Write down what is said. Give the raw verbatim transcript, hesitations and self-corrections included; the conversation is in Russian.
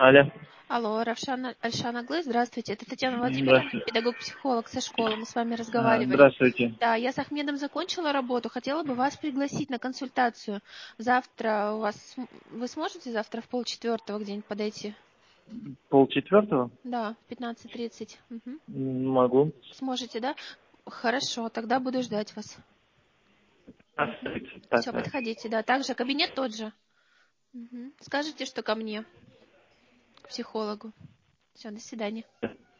Алло. Алло, Равшан Альшан Аглы, здравствуйте. Это Татьяна Владимировна, Здравствуйте. педагог-психолог со школы. Мы с вами А, разговаривали. Здравствуйте. Да, я с Ахмедом закончила работу. Хотела бы вас пригласить на консультацию. Завтра у вас... Вы сможете завтра в полчетвертого где-нибудь подойти? Полчетвертого? Да, в пятнадцать тридцать. Угу. М, Могу. Сможете, да? Хорошо, тогда буду ждать вас. Угу. Оставить. Так, Все, так. подходите, да. Также кабинет тот же. Угу. Скажите, что ко мне, к психологу. Все, до свидания.